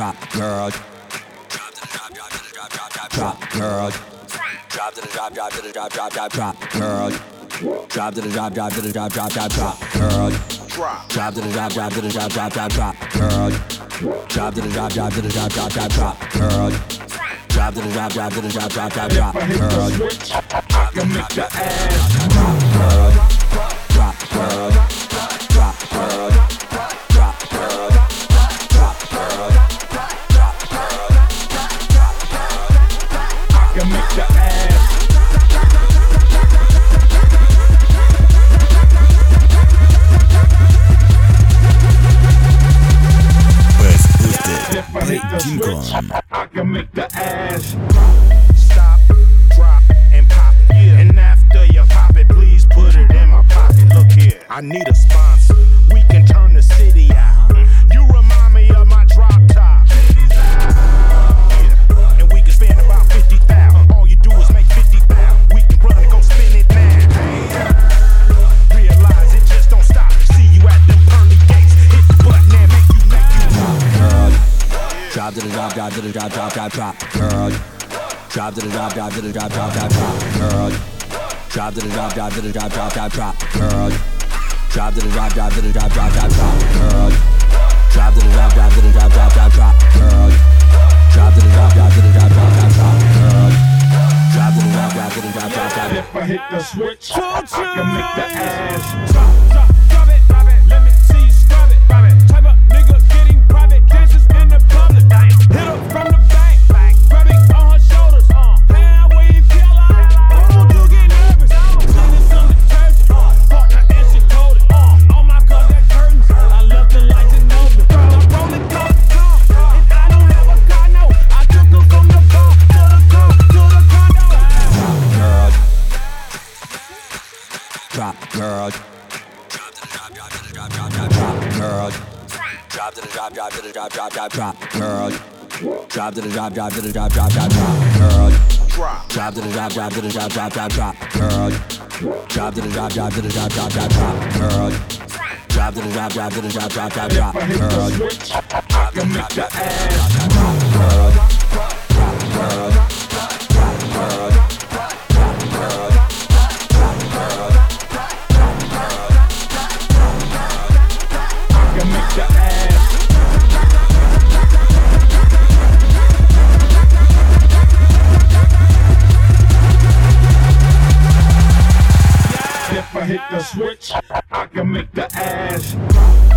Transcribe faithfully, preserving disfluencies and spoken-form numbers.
drop, girl. Drop, girl. Drop to the drop, drop to the drop, drop, drop, drop, girl. Drop to the drop, drop to the drop, drop, drop, drop, girl. Drop to the drop, drop to the drop, drop, drop, drop, girl. Drop to the drop, drop to the drop, drop, drop, drop, girl. Drop to the drop, drop to the drop, drop, drop, drop, girl. I can make the ass drop, girl. Drop, girl. Drop, girl. Drop, girl. Drop, girl. Drop, girl. Drop, girl. I can make the ass. If I hit the switch, I can make the ass stop, drop, and pop it. Yeah. And after you pop it, please put it in my pocket. Look here, I need a sponsor. We can turn the city out. You remind me of my drop top. Yeah. And we can spend about fifty thousand. All you do is make fifty thousand. We can run and go spin it now. Realize it just don't stop. See you at them pearly gates. Hit the button and make you make you drop, girl. Drop to the drop, drop to the drop, drop, drop, drop, girl. Drop to the drop, drop to the drop, drop, drop, drop, girl. Drop to the drop, drop to the drop, drop, drop, drop, girl. Drop to the drop, drop to the drop, drop, drop, drop, girl. Drop to the drop, drop to the drop, drop, drop, drop, girl. Drop to the drop, drop to the drop, drop, drop, drop, girl. Drop to the drop, drop to the drop, drop, drop. If I hit the switch, I can make the ass drop, drop, drop it, drop it. Let me see you scrub it, drop it. Type of nigga getting private dances in the public. Hit her from the back, grab it on her shoulders. Hand wave yellow, oh, you get nervous. Cleaning some detergent, partner and she told it. Oh my God, that curtains, I left the lights in open. I'm rolling down the car, and I don't have a car, no. I took her from the bar to the car, to the condo. Drop, girl. Drop, girl. Drop to the drop, drop to the drop, drop, drop, drop, girl. Drop to the drop, drop to the drop, drop, drop, drop, girl. Drop to the drop, drop to the drop, drop, drop, drop, girl. Drop to the drop, drop to the drop, drop, drop, drop, girl. Drop to the drop, drop to the drop, drop, drop, drop, girl. I can make the ass drop, girl. Drop, girl. Drop, girl. Drop, girl. Drop, girl. Drop, girl. I can make the ass. If I hit the switch, I can make the ass